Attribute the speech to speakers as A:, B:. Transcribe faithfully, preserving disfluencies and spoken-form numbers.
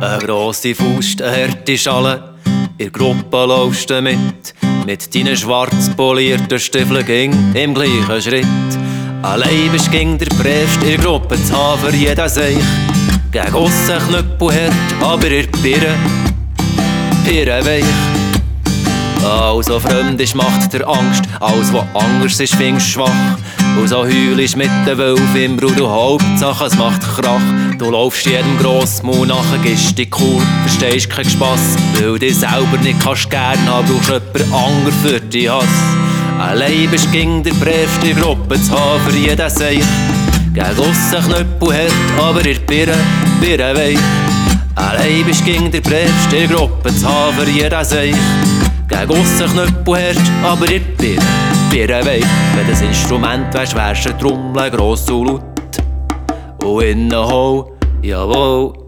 A: Eine grosse Faust, eine harte Schale, in der Gruppe laufst du mit. Mit deinen schwarz polierten Stiefeln ging im gleichen Schritt. Allein bist ging der Brävst in der Gruppe zu haben für jeden Seich. Gegen aussen knüppelhart, aber in der Birne, Birne weich. Alles, was fremd ist, macht dir Angst. Alles, was anders ist, findest schwach. Und so heulst mit den Wölfen im Brut und Hauptsache, es macht Krach. Du laufst jedem Grossmaul nachher, gibst dich cool, verstehst keinen Spass. Weil du selber nicht kannst gern haben, brauchst jemand anderes für deinen Hass. Allein bist ging der brävste Gruppe zu haben für jeden Seich. Gegen aussen knüppelhart, aber in der Birne, Birne weich. Allein bist ging der brävste Gruppe zu haben für jeden Seich. Gegen aussen knüppelhart, aber in der Birne, Birne weich. Wenn das Instrument wärst, wärst du eine Trommel gross und laut. Und innen hohl, jawohl.